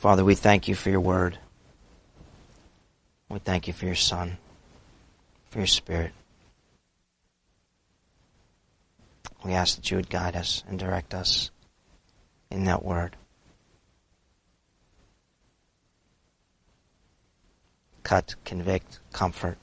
Father, we thank you for your word. We thank you for your Son, for your Spirit. We ask that you would guide us and direct us in that word. Cut, convict, comfort.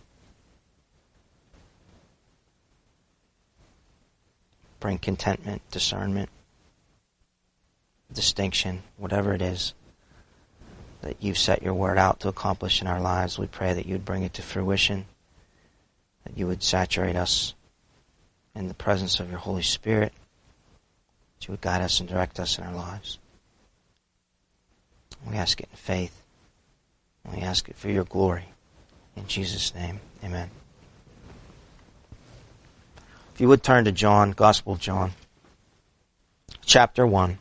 Bring contentment, discernment, distinction, whatever it is that you've set your word out to accomplish in our lives. We pray that you'd bring it to fruition, that you would saturate us in the presence of your Holy Spirit, that you would guide us and direct us in our lives. We ask it in faith. We ask it for your glory. In Jesus' name, amen. If you would turn to John, Gospel of John, chapter 1.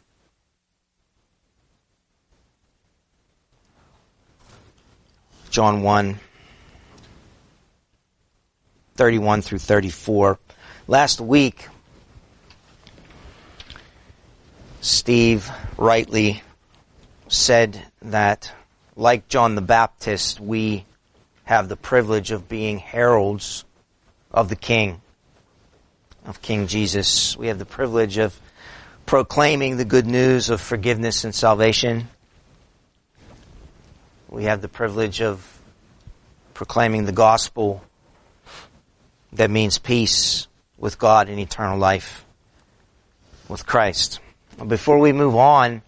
John 1, 31 through 34. Last week, Steve rightly said that, like John the Baptist, we have the privilege of being heralds of the King, of King Jesus. We have the privilege of proclaiming the good news of forgiveness and salvation. We have the privilege of proclaiming the gospel that means peace with God and eternal life with Christ. Before we move on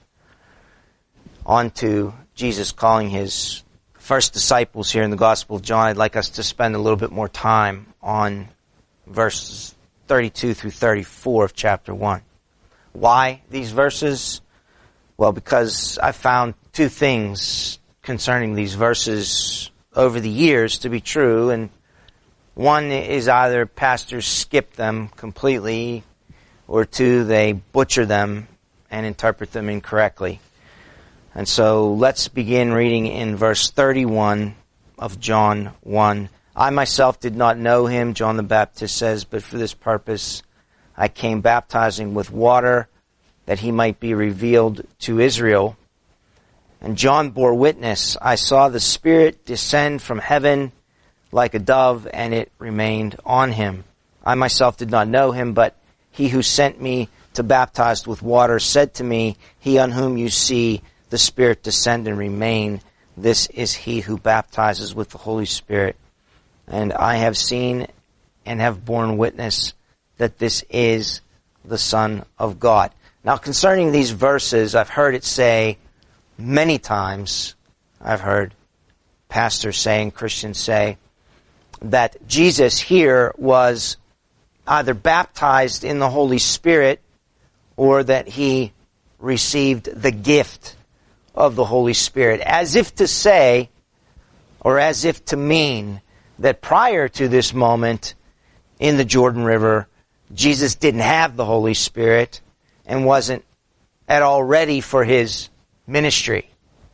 to Jesus calling his first disciples here in the Gospel of John, I'd like us to spend a little bit more time on verses 32 through 34 of chapter 1. Why these verses? Well, because I found two things concerning these verses over the years to be true, and one is either pastors skip them completely, or two, they butcher them and interpret them incorrectly. And so let's begin reading in verse 31 of John 1. I myself did not know him, John the Baptist says, but for this purpose I came baptizing with water, that he might be revealed to Israel. And John bore witness, I saw the Spirit descend from heaven like a dove, and it remained on him. I myself did not know him, but he who sent me to baptize with water said to me, he on whom you see the Spirit descend and remain, this is he who baptizes with the Holy Spirit. And I have seen and have borne witness that this is the Son of God. Now, concerning these verses, I've heard it say many times, I've heard pastors say and Christians say, that Jesus here was either baptized in the Holy Spirit or that he received the gift of the Holy Spirit, as if to say, or as if to mean, that prior to this moment in the Jordan River, Jesus didn't have the Holy Spirit and wasn't at all ready for his ministry.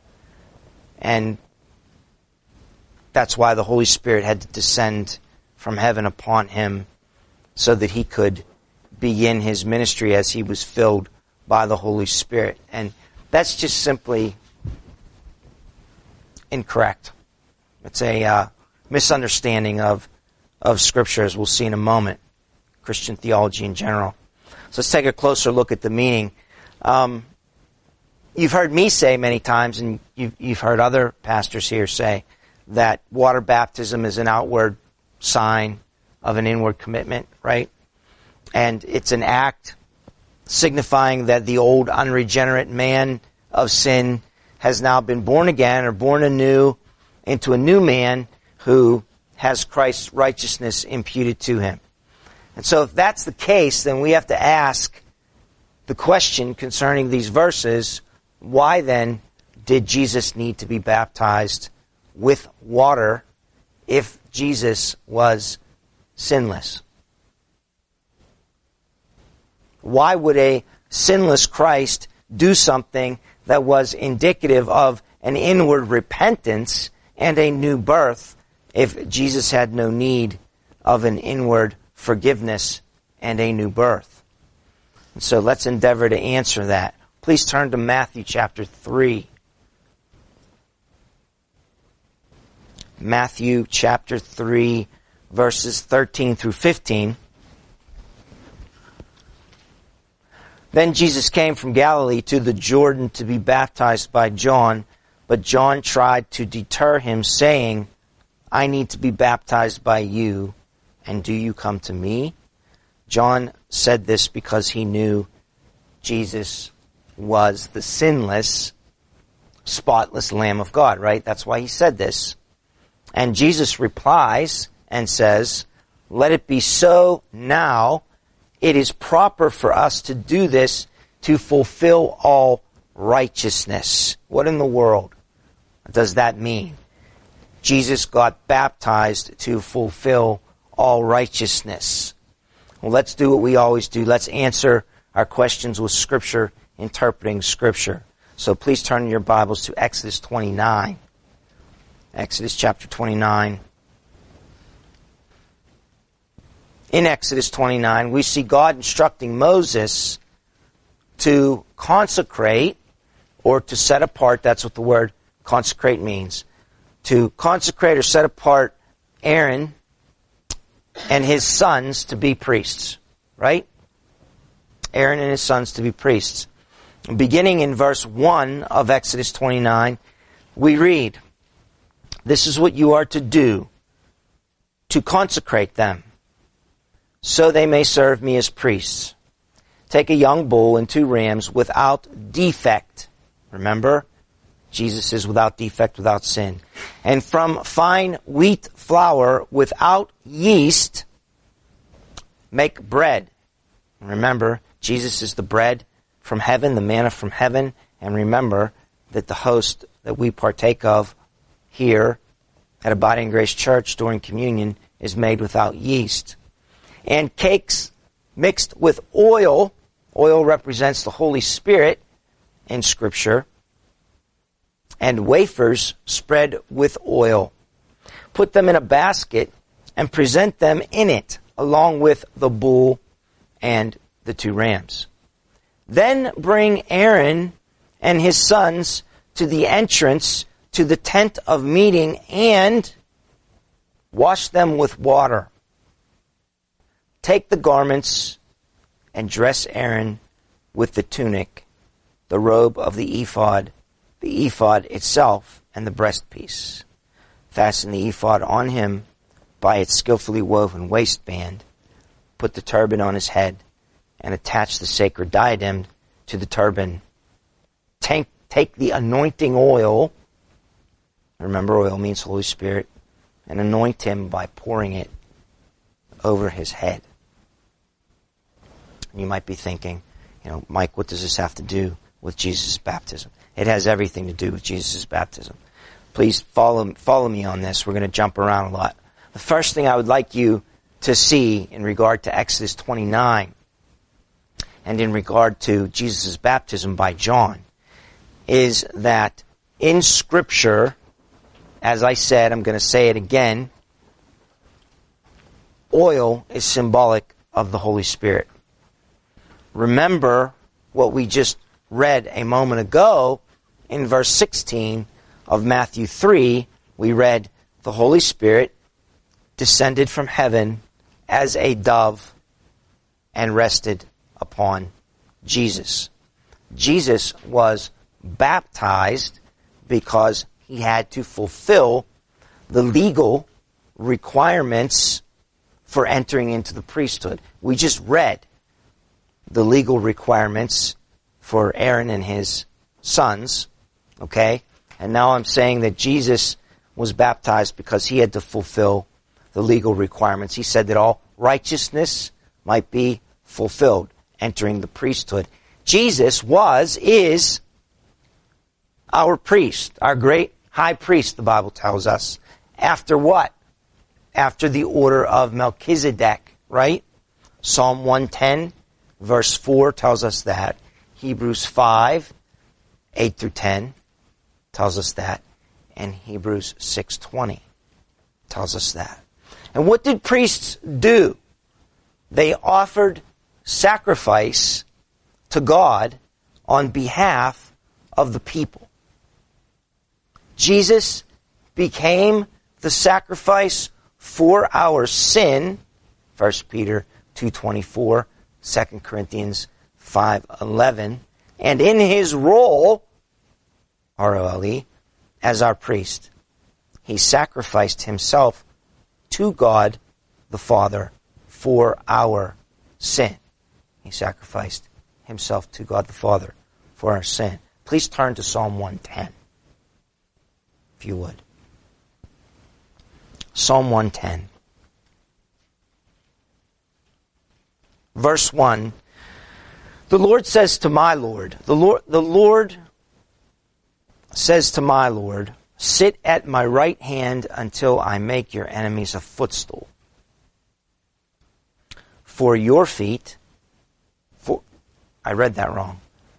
And that's why the Holy Spirit had to descend from heaven upon him so that he could begin his ministry as he was filled by the Holy Spirit. And that's just simply incorrect. It's a misunderstanding of Scripture, as we'll see in a moment, Christian theology in general. So let's take a closer look at the meaning. You've heard me say many times, and you've heard other pastors here say, that water baptism is an outward sign of an inward commitment, right? And it's an act signifying that the old unregenerate man of sin has now been born again or born anew into a new man who has Christ's righteousness imputed to him. And so if that's the case, then we have to ask the question concerning these verses, why then did Jesus need to be baptized with water if Jesus was sinless? Why would a sinless Christ do something that was indicative of an inward repentance and a new birth if Jesus had no need of an inward forgiveness and a new birth? And so let's endeavor to answer that. Please turn to Matthew chapter 3. Matthew chapter 3, verses 13 through 15. Then Jesus came from Galilee to the Jordan to be baptized by John, but John tried to deter him, saying, I need to be baptized by you, and do you come to me? John said this because he knew Jesus was the sinless, spotless Lamb of God, right? That's why he said this. And Jesus replies and says, let it be so now. It is proper for us to do this to fulfill all righteousness. What in the world does that mean? Jesus got baptized to fulfill all righteousness. Well, let's do what we always do. Let's answer our questions with Scripture, interpreting Scripture. So please turn your Bibles to Exodus 29. Exodus chapter 29. In Exodus 29, we see God instructing Moses to consecrate or to set apart. That's what the word consecrate means. To consecrate or set apart Aaron and his sons to be priests. Right? Aaron and his sons to be priests. Beginning in verse 1 of Exodus 29, we read, this is what you are to do, to consecrate them, so they may serve me as priests. Take a young bull and 2 rams without defect. Remember, Jesus is without defect, without sin. And from fine wheat flour without yeast, make bread. Remember, Jesus is the bread from heaven, the manna from heaven. And remember that the host that we partake of here at Abiding Grace Church during communion is made without yeast. And cakes mixed with oil. Oil represents the Holy Spirit in Scripture. And wafers spread with oil. Put them in a basket and present them in it, along with the bull and the 2 rams. Then bring Aaron and his sons to the entrance to the tent of meeting and wash them with water. Take the garments and dress Aaron with the tunic, the robe of the ephod itself, and the breastpiece. Fasten the ephod on him by its skillfully woven waistband. Put the turban on his head and attach the sacred diadem to the turban. Take the anointing oil, remember oil means Holy Spirit, and anoint him by pouring it over his head. You might be thinking, Mike, what does this have to do with Jesus' baptism? It has everything to do with Jesus' baptism. Please follow me on this. We're going to jump around a lot. The first thing I would like you to see in regard to Exodus 29 and in regard to Jesus' baptism by John is that in Scripture, as I said, I'm going to say it again, oil is symbolic of the Holy Spirit. Remember what we just read a moment ago in verse 16 of Matthew 3. We read, the Holy Spirit descended from heaven as a dove and rested upon Jesus. Jesus was baptized because he had to fulfill the legal requirements for entering into the priesthood. We just read the legal requirements for Aaron and his sons, okay? And now I'm saying that Jesus was baptized because he had to fulfill the legal requirements. He said that all righteousness might be fulfilled, entering the priesthood. Jesus is our priest, our great high priest, the Bible tells us. After what? After the order of Melchizedek, right? Psalm 110, verse 4 tells us that. Hebrews 5, 8 through 10 tells us that. And Hebrews 6:20 tells us that. And what did priests do? They offered sacrifice to God on behalf of the people. Jesus became the sacrifice for our sin, 1 Peter 2:24, 2 Corinthians 5:11, and in his role, R-O-L-E, as our priest, he sacrificed himself to God the Father for our sin. He sacrificed himself to God the Father for our sin. Please turn to Psalm 110, if you would. Psalm 110. Verse 1, the Lord says to my Lord, the Lord says to my Lord, sit at my right hand until I make your enemies a footstool. For your feet, I read that wrong.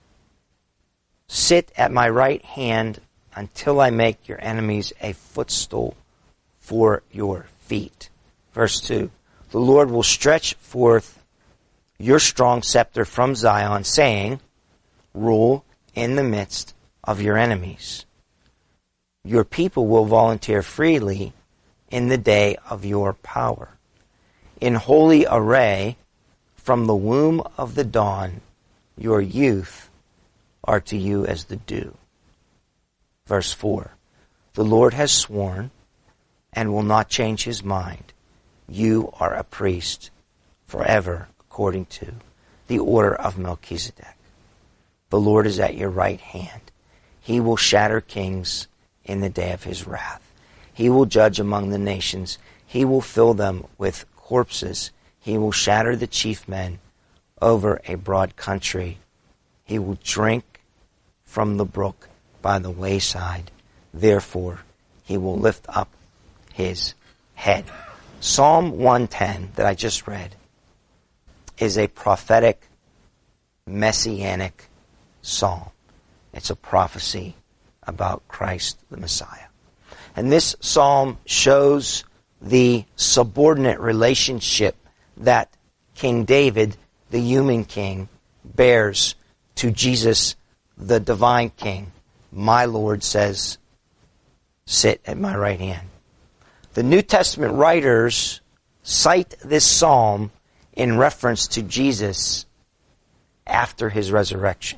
Sit at my right hand until I make your enemies a footstool for your feet. Verse 2, the Lord will stretch forth your strong scepter from Zion, saying, rule in the midst of your enemies. Your people will volunteer freely in the day of your power. In holy array, from the womb of the dawn, your youth are to you as the dew. Verse 4, the Lord has sworn and will not change his mind. You are a priest forever, according to the order of Melchizedek. The Lord is at your right hand. He will shatter kings in the day of his wrath. He will judge among the nations. He will fill them with corpses. He will shatter the chief men over a broad country. He will drink from the brook by the wayside. Therefore, he will lift up his head. Psalm 110 that I just read is a prophetic, messianic psalm. It's a prophecy about Christ the Messiah. And this psalm shows the subordinate relationship that King David, the human king, bears to Jesus, the divine king. My Lord says, sit at my right hand. The New Testament writers cite this psalm in reference to Jesus after his resurrection.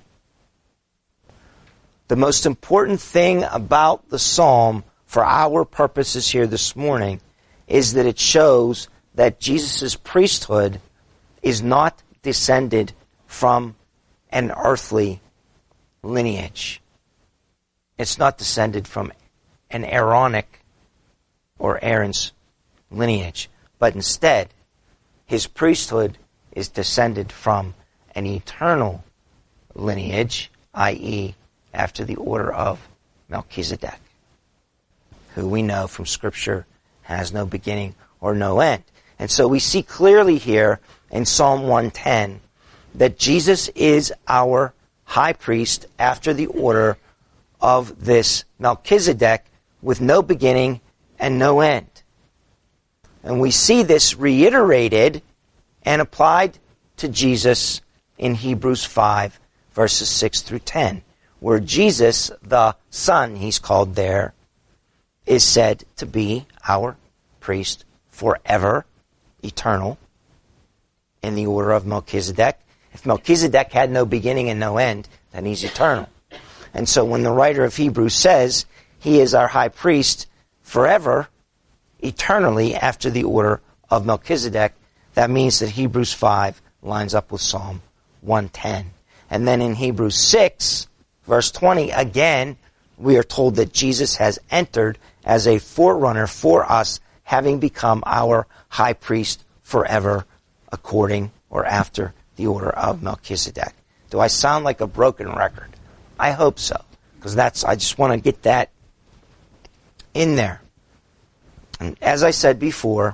The most important thing about the psalm for our purposes here this morning is that it shows that Jesus' priesthood is not descended from an earthly lineage. It's not descended from an Aaronic or Aaron's lineage, but instead, his priesthood is descended from an eternal lineage, i.e., after the order of Melchizedek, who we know from Scripture has no beginning or no end. And so we see clearly here in Psalm 110 that Jesus is our high priest after the order of this Melchizedek with no beginning and no end. And we see this reiterated and applied to Jesus in Hebrews 5, verses 6 through 10, where Jesus, the Son, he's called there, is said to be our priest forever, eternal, in the order of Melchizedek. If Melchizedek had no beginning and no end, then he's eternal. And so when the writer of Hebrews says he is our high priest forever, eternally, after the order of Melchizedek, that means that Hebrews 5 lines up with Psalm 110. And then in Hebrews 6, verse 20, again, we are told that Jesus has entered as a forerunner for us, having become our high priest forever, according or after the order of Melchizedek. Do I sound like a broken record? I hope so, because I just want to get that in there. And as I said before,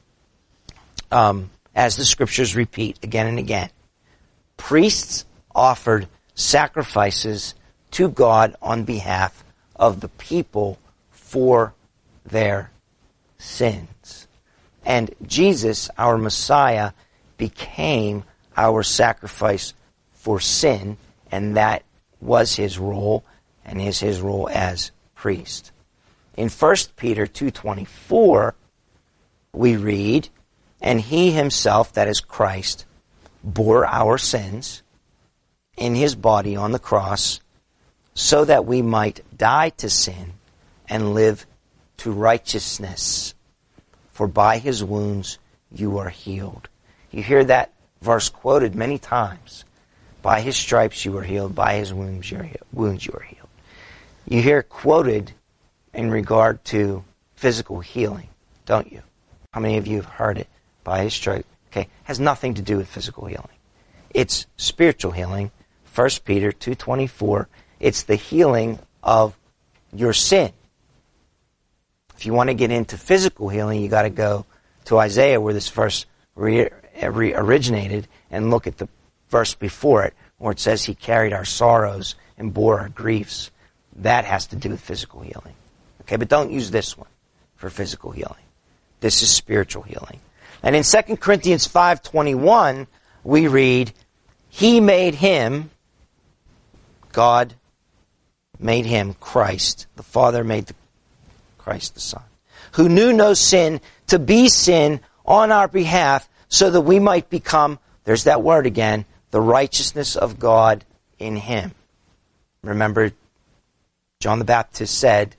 as the Scriptures repeat again and again, priests offered sacrifices to God on behalf of the people for their sins. And Jesus, our Messiah, became our sacrifice for sin, and that was his role, and is his role as priest. In 1 Peter 2:24, we read, "And he himself," that is Christ, "bore our sins in his body on the cross, so that we might die to sin and live to righteousness. For by his wounds you are healed." You hear that verse quoted many times. By his stripes you were healed, by his wounds you are healed. You hear it quoted in regard to physical healing, don't you? How many of you have heard it? By his stripes. Okay, has nothing to do with physical healing. It's spiritual healing. 1 Peter 2:24. It's the healing of your sin. If you want to get into physical healing, you got to go to Isaiah, where this verse originated, and look at the verse before it, where it says he carried our sorrows and bore our griefs. That has to do with physical healing. Okay, but don't use this one for physical healing. This is spiritual healing. And in 2 Corinthians 5:21, we read, "He made him," God made him, Christ, the Father made Christ the Son, "who knew no sin, to be sin on our behalf, so that we might become," there's that word again, "the righteousness of God in him." Remember, John the Baptist said,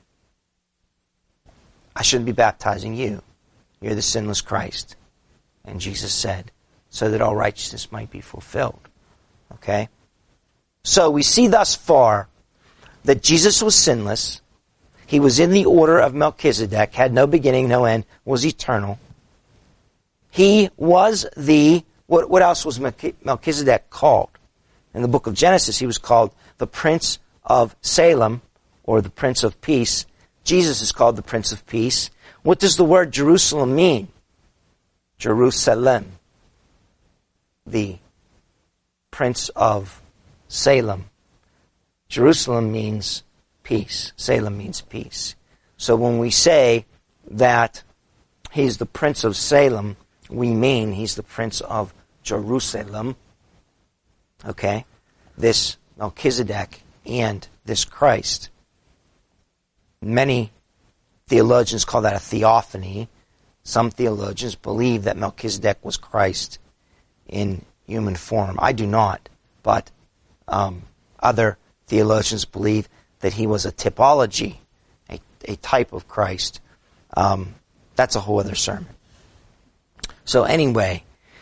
"I shouldn't be baptizing you. You're the sinless Christ." And Jesus said, "So that all righteousness might be fulfilled." Okay? So we see thus far that Jesus was sinless. He was in the order of Melchizedek, had no beginning, no end, was eternal. He was what else was Melchizedek called? In the book of Genesis, he was called the Prince of Salem, or the Prince of Peace. Jesus is called the Prince of Peace. What does the word Jerusalem mean? Jerusalem. The Prince of Salem. Jerusalem means peace. Salem means peace. So when we say that he's the Prince of Salem, we mean he's the Prince of Jerusalem. Okay? This Melchizedek and this Christ. Many theologians call that a theophany. Some theologians believe that Melchizedek was Christ in human form. I do not, but other theologians believe that he was a typology, a type of Christ. That's a whole other sermon. So anyway,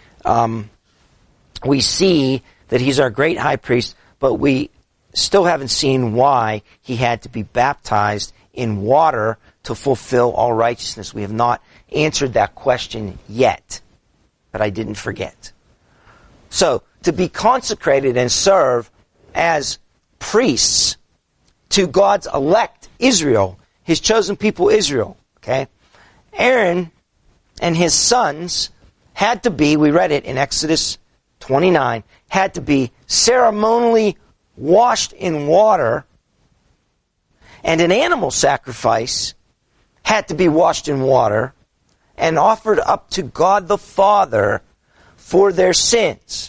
we see that he's our great high priest, but we still haven't seen why he had to be baptized in water to fulfill all righteousness. We have not answered that question yet, but I didn't forget. So, to be consecrated and serve as priests to God's elect Israel, his chosen people Israel, okay? Aaron and his sons had to be, we read it in Exodus 29, had to be ceremonially washed in water, and an animal sacrifice had to be washed in water and offered up to God the Father for their sins.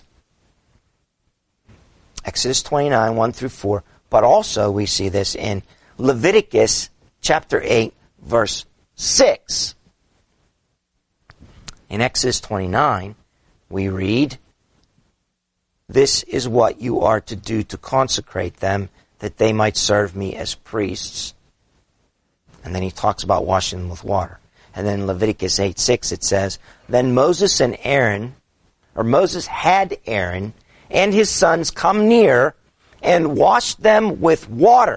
Exodus 29, 1 through 4. But also we see this in Leviticus chapter 8, verse 6. In Exodus 29, we read, "This is what you are to do to consecrate them, that they might serve me as priests." And then he talks about washing them with water. And then in Leviticus 8:6 it says, "Then Moses had Aaron and his sons come near and wash them with water."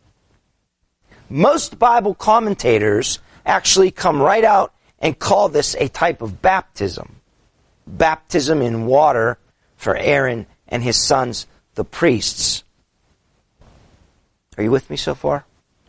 Most Bible commentators actually come right out and call this a type of baptism. Baptism in water for Aaron and his sons, the priests. Are you with me so far?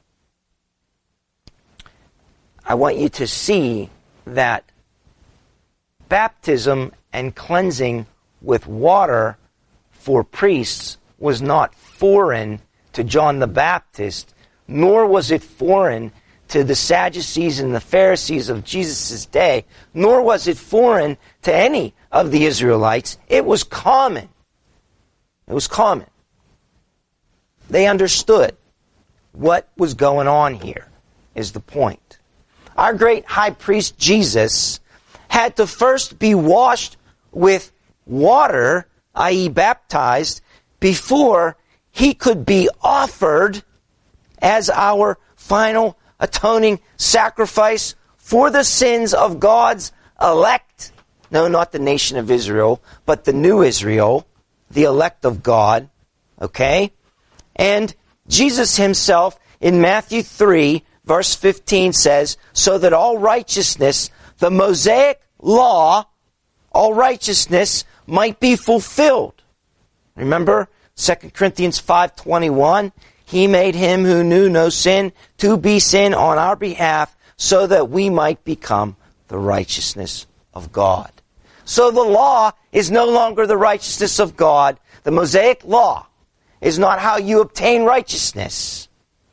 I want you to see that baptism and cleansing with water for priests was not foreign to John the Baptist, nor was it foreign to the Sadducees and the Pharisees of Jesus' day, nor was it foreign to any of the Israelites. It was common. It was common. They understood what was going on here. is the point. Our great high priest Jesus had to first be washed with water, i.e. baptized, before he could be offered as our final atoning sacrifice for the sins of God's elect. No, not the nation of Israel, but the new Israel, the elect of God. Okay? And Jesus himself in Matthew 3, verse 15 says, so that all righteousness, the Mosaic law, all righteousness might be fulfilled. Remember 2 Corinthians 5:21, he made him who knew no sin to be sin on our behalf so that we might become the righteousness of God. So the law is no longer the righteousness of God. The Mosaic law is not how you obtain righteousness.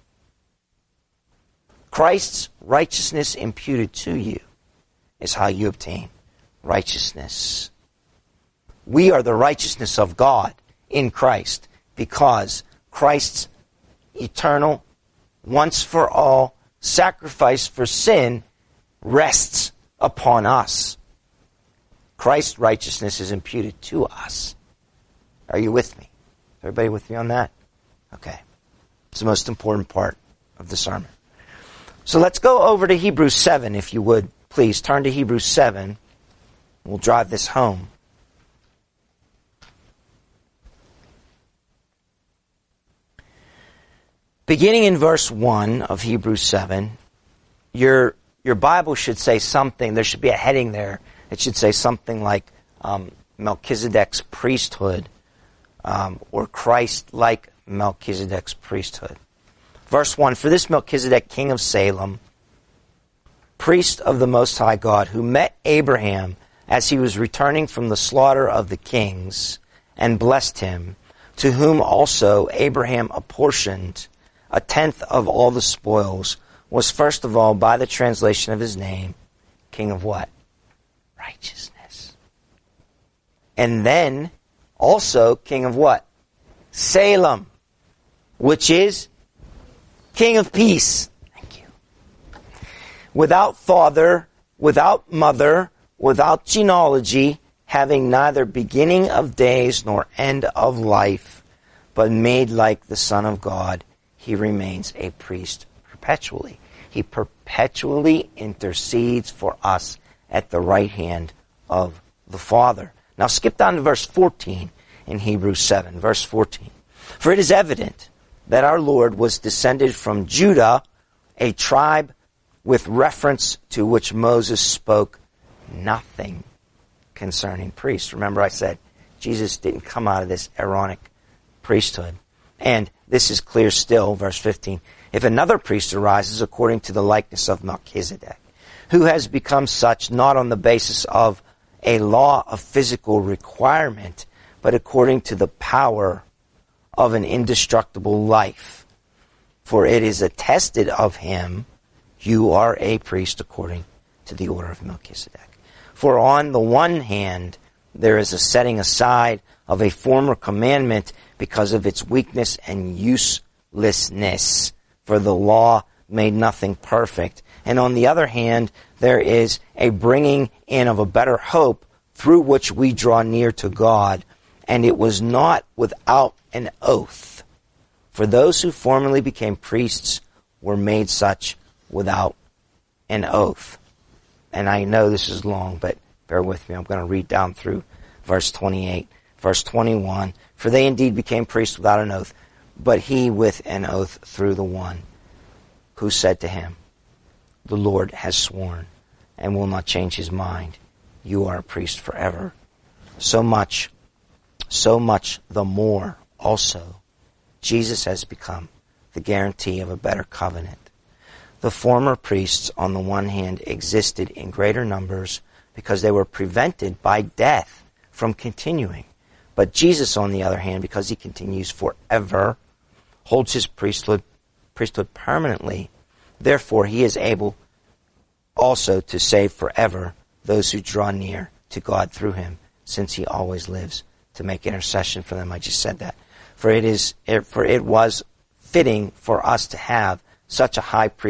Christ's righteousness imputed to you is how you obtain righteousness. We are the righteousness of God in Christ because Christ's eternal, once for all sacrifice for sin rests upon us. Christ's righteousness is imputed to us. Are you with me? Everybody with me on that? Okay. It's the most important part of the sermon. So let's go over to Hebrews 7, if you would. Please turn to Hebrews 7. We'll drive this home. Beginning in verse 1 of Hebrews 7, your Bible should say something. There should be a heading there. It should say something like Melchizedek's priesthood or Christ-like Melchizedek's priesthood. Verse 1, for this Melchizedek, king of Salem, priest of the Most High God, who met Abraham as he was returning from the slaughter of the kings, and blessed him, to whom also Abraham apportioned a tenth of all the spoils, was first of all, by the translation of his name, king of what? Righteousness. And then, also, king of what? Salem, which is king of peace. Thank you. Without father, without mother, without genealogy, having neither beginning of days nor end of life, but made like the Son of God, he remains a priest perpetually. He perpetually intercedes for us at the right hand of the Father. Now skip down to verse 14 in Hebrews 7. Verse 14. For it is evident that our Lord was descended from Judah, a tribe with reference to which Moses spoke nothing concerning priests. Remember I said Jesus didn't come out of this Aaronic priesthood. And this is clear still, verse 15. If another priest arises according to the likeness of Melchizedek, who has become such not on the basis of a law of physical requirement, but according to the power of an indestructible life. For it is attested of him, you are a priest according to the order of Melchizedek. For on the one hand, there is a setting aside of a former commandment because of its weakness and uselessness, for the law made nothing perfect. And on the other hand, there is a bringing in of a better hope through which we draw near to God, and it was not without an oath. For those who formerly became priests were made such without an oath. And I know this is long, but bear with me. I'm going to read down through verse 28. Verse 21, for they indeed became priests without an oath, but he with an oath through the one who said to him, the Lord has sworn and will not change his mind. You are a priest forever. So much the more also Jesus has become the guarantee of a better covenant. The former priests, on the one hand, existed in greater numbers because they were prevented by death from continuing. But Jesus, on the other hand, because he continues forever, holds his priesthood permanently. Therefore, he is able also to save forever those who draw near to God through him, since he always lives to make intercession for them. I just said that. For it was fitting for us to have such a high priest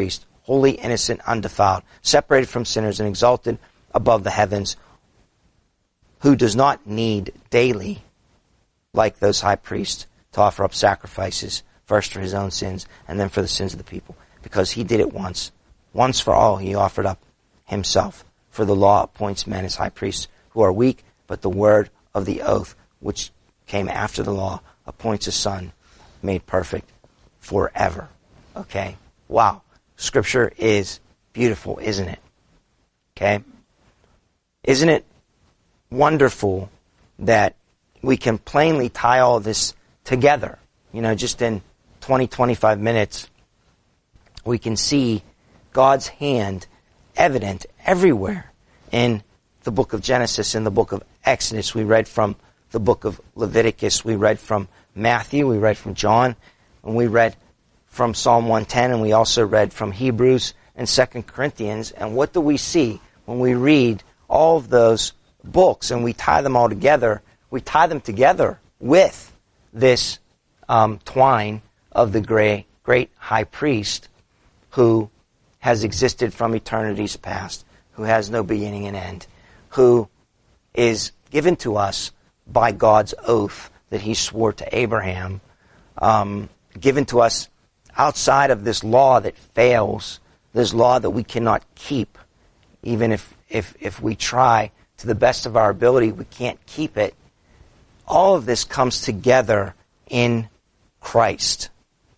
holy, innocent, undefiled, separated from sinners and exalted above the heavens, who does not need daily, like those high priests, to offer up sacrifices, first for his own sins and then for the sins of the people, because he did it once. Once for all he offered up himself. For the law appoints men as high priests who are weak, but the word of the oath, which came after the law, appoints a son made perfect forever. Okay? Wow. Scripture is beautiful, isn't it? Okay? Isn't it wonderful that we can plainly tie all this together? You know, just in 25 minutes, we can see God's hand evident everywhere. In the book of Genesis, in the book of Exodus, we read from the book of Leviticus, we read from Matthew, we read from John, and we read from Psalm 110, and we also read from Hebrews and 2 Corinthians. And what do we see when we read all of those books and we tie them all together? We tie them together with this twine of the great high priest who has existed from eternity's past, who has no beginning and end, who is given to us by God's oath that he swore to Abraham, given to us outside of this law that fails, this law that we cannot keep. Even if we try to the best of our ability, we can't keep it. All of this comes together in Christ.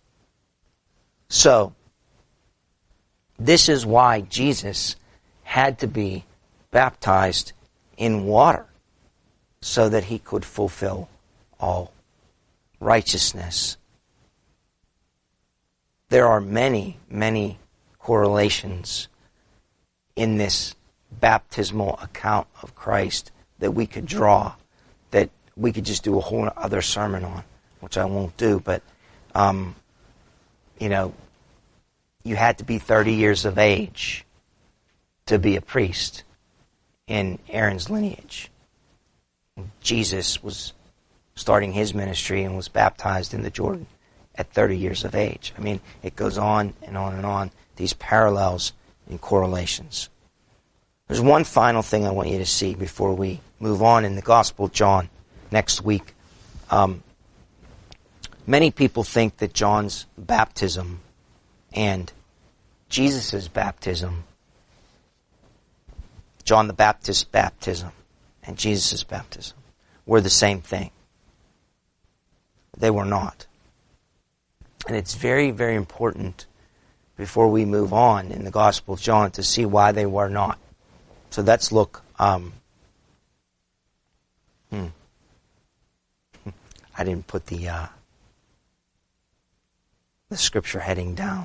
So, this is why Jesus had to be baptized in water, so that he could fulfill all righteousness. There are many, many correlations in this baptismal account of Christ that we could draw, that we could just do a whole other sermon on, which I won't do, but, you had to be 30 years of age to be a priest in Aaron's lineage. Jesus was starting his ministry and was baptized in the Jordan at 30 years of age. I mean, it goes on and on and on, these parallels and correlations. There's one final thing I want you to see before we move on in the Gospel of John next week. Many people think that John's baptism and Jesus' baptism, John the Baptist's baptism and Jesus' baptism, were the same thing. They were not. And it's very, very important before we move on in the Gospel of John to see why they were not. So let's look. I didn't put the scripture heading down.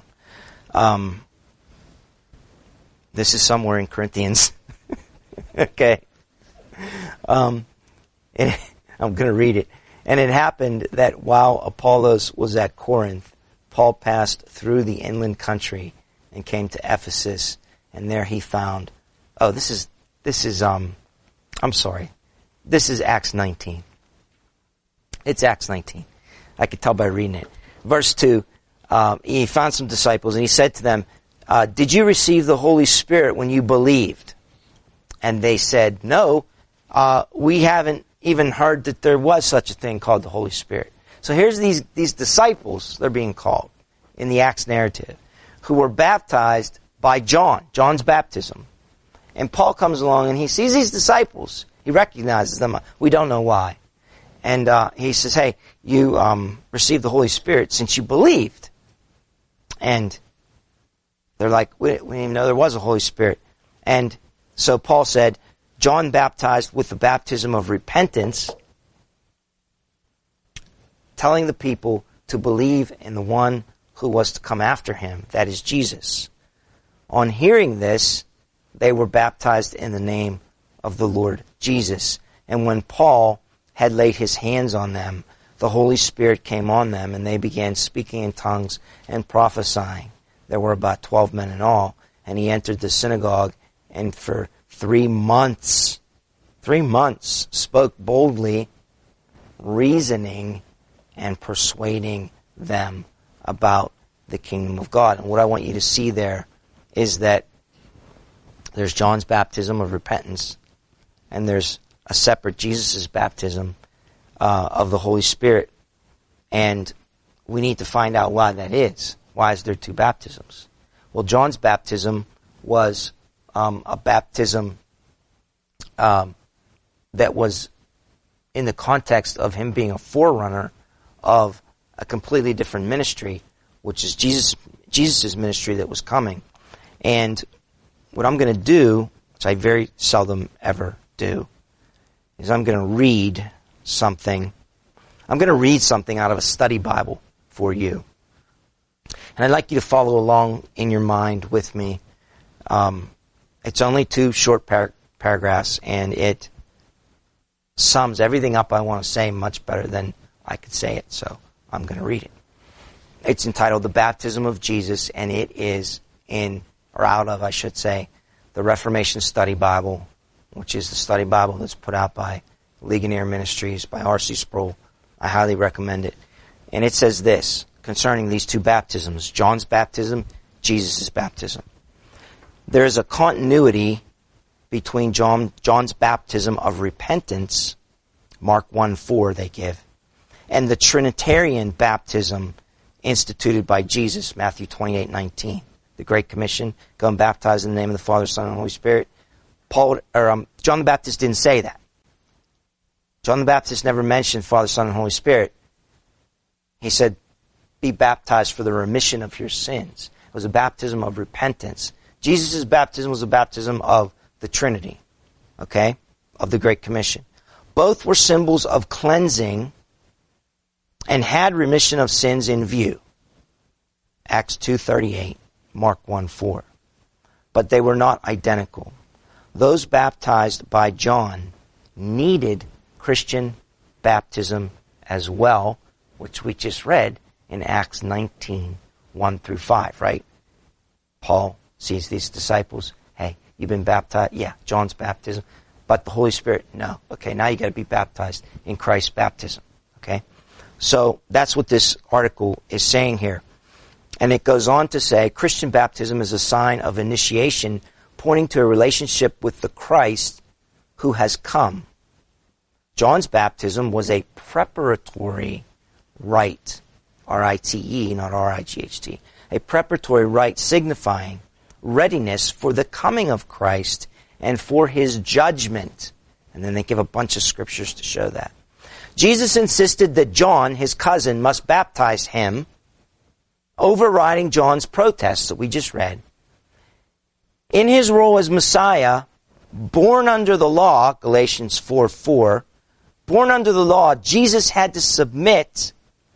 This is somewhere in Corinthians. Okay. I'm going to read it. And it happened that while Apollos was at Corinth, Paul passed through the inland country and came to Ephesus, and there he found. This is Acts 19. It's Acts 19. I could tell by reading it. Verse 2, he found some disciples, and he said to them, did you receive the Holy Spirit when you believed? And they said, no, we haven't even heard that there was such a thing called the Holy Spirit. So here's these disciples, they're being called in the Acts narrative, who were baptized by John's baptism. And Paul comes along and he sees these disciples. He recognizes them. We don't know why. And he says, hey, you received the Holy Spirit since you believed. And they're like, we didn't even know there was a Holy Spirit. And so Paul said, John baptized with the baptism of repentance, telling the people to believe in the one who was to come after him, that is Jesus. On hearing this, they were baptized in the name of the Lord Jesus. And when Paul had laid his hands on them, the Holy Spirit came on them, and they began speaking in tongues and prophesying. There were about 12 men in all, and he entered the synagogue, and for 3 months spoke boldly, reasoning and persuading them about the kingdom of God. And what I want you to see there is that there's John's baptism of repentance, and there's a separate Jesus' baptism of the Holy Spirit. And we need to find out why that is. Why is there two baptisms? Well, John's baptism was a baptism that was in the context of him being a forerunner of a completely different ministry, which is Jesus' ministry that was coming. And what I'm going to do, which I very seldom ever do, is I'm going to read something. I'm going to read something out of a study Bible for you. And I'd like you to follow along in your mind with me. It's only 2 short paragraphs, and it sums everything up I want to say much better than I could say it, so I'm going to read it. It's entitled The Baptism of Jesus, and it is out of, the Reformation Study Bible, which is the study Bible that's put out by Ligonier Ministries, by R.C. Sproul. I highly recommend it. And it says this concerning these two baptisms, John's baptism, Jesus' baptism. There is a continuity between John's baptism of repentance, Mark 1:4 they give, and the Trinitarian baptism instituted by Jesus, Matthew 28:19. The Great Commission, go and baptize in the name of the Father, Son, and Holy Spirit. John the Baptist didn't say that. John the Baptist never mentioned Father, Son, and Holy Spirit. He said, be baptized for the remission of your sins. It was a baptism of repentance. Jesus' baptism was a baptism of the Trinity, okay, of the Great Commission. Both were symbols of cleansing and had remission of sins in view. Acts 2:38, Mark 1:4. But they were not identical. Those baptized by John needed Christian baptism as well, which we just read in Acts 19:1-5, right? Paul sees these disciples, hey, you've been baptized? Yeah, John's baptism. But the Holy Spirit, no. Okay, now you got to be baptized in Christ's baptism. Okay? So that's what this article is saying here. And it goes on to say, Christian baptism is a sign of initiation pointing to a relationship with the Christ who has come. John's baptism was a preparatory rite, R-I-T-E, not R-I-G-H-T, a preparatory rite signifying readiness for the coming of Christ and for his judgment. And then they give a bunch of scriptures to show that. Jesus insisted that John, his cousin, must baptize him, overriding John's protests that we just read. In his role as Messiah, born under the law, Galatians 4:4, born under the law, Jesus had to submit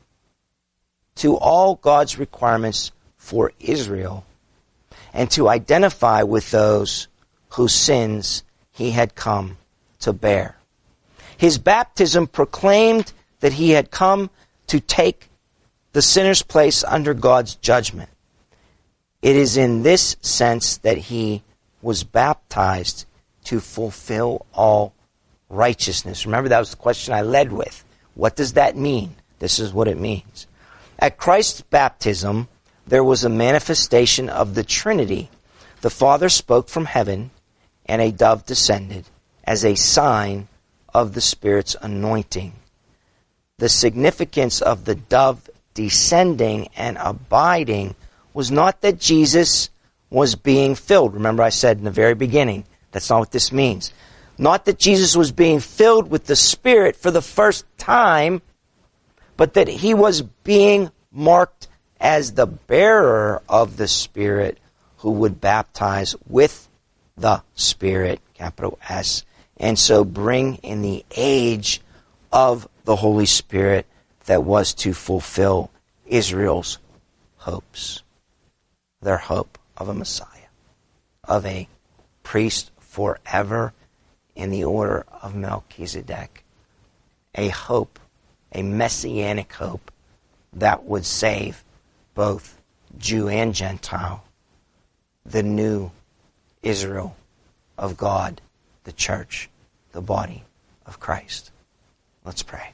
to all God's requirements for Israel and to identify with those whose sins he had come to bear. His baptism proclaimed that he had come to take the sinner's place under God's judgment. It is in this sense that he was baptized to fulfill all righteousness. Remember, that was the question I led with. What does that mean? This is what it means. At Christ's baptism, there was a manifestation of the Trinity. The Father spoke from heaven, and a dove descended as a sign of the Spirit's anointing. The significance of the dove descending and abiding was not that Jesus was being filled. Remember, I said in the very beginning, that's not what this means. Not that Jesus was being filled with the Spirit for the first time, but that he was being marked as the bearer of the Spirit who would baptize with the Spirit, capital S, and so bring in the age of the Holy Spirit that was to fulfill Israel's hopes. Their hope of a Messiah, of a priest forever in the order of Melchizedek. A hope, a messianic hope that would save both Jew and Gentile, the new Israel of God, the church, the body of Christ. Let's pray.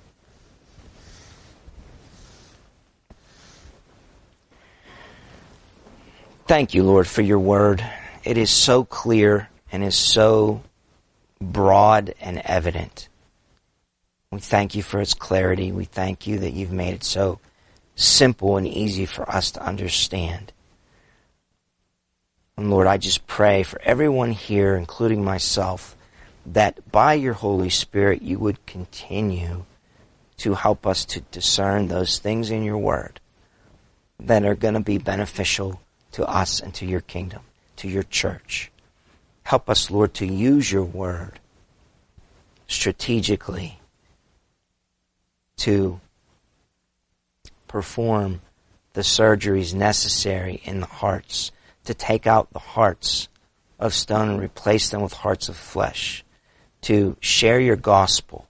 Thank you, Lord, for your word. It is so clear and is so broad and evident. We thank you for its clarity. We thank you that you've made it so simple and easy for us to understand. And Lord, I just pray for everyone here, including myself, that by your Holy Spirit you would continue to help us to discern those things in your word that are going to be beneficial to us and to your kingdom, to your church. Help us, Lord, to use your word strategically to perform the surgeries necessary in the hearts, to take out the hearts of stone and replace them with hearts of flesh, to share your gospel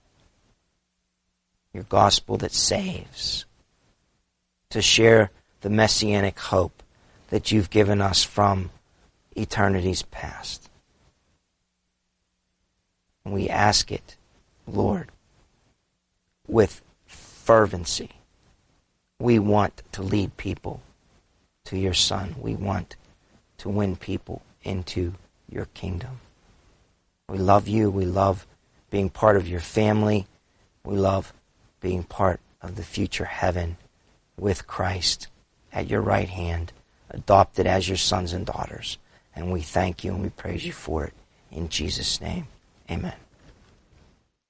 that saves, to share the messianic hope that you've given us from eternity's past. And we ask it, Lord, with fervency. We want to lead people to your Son. We want to win people into your kingdom. We love you. We love being part of your family. We love being part of the future heaven with Christ at your right hand, adopted as your sons and daughters. And we thank you and we praise you for it. In Jesus' name, amen.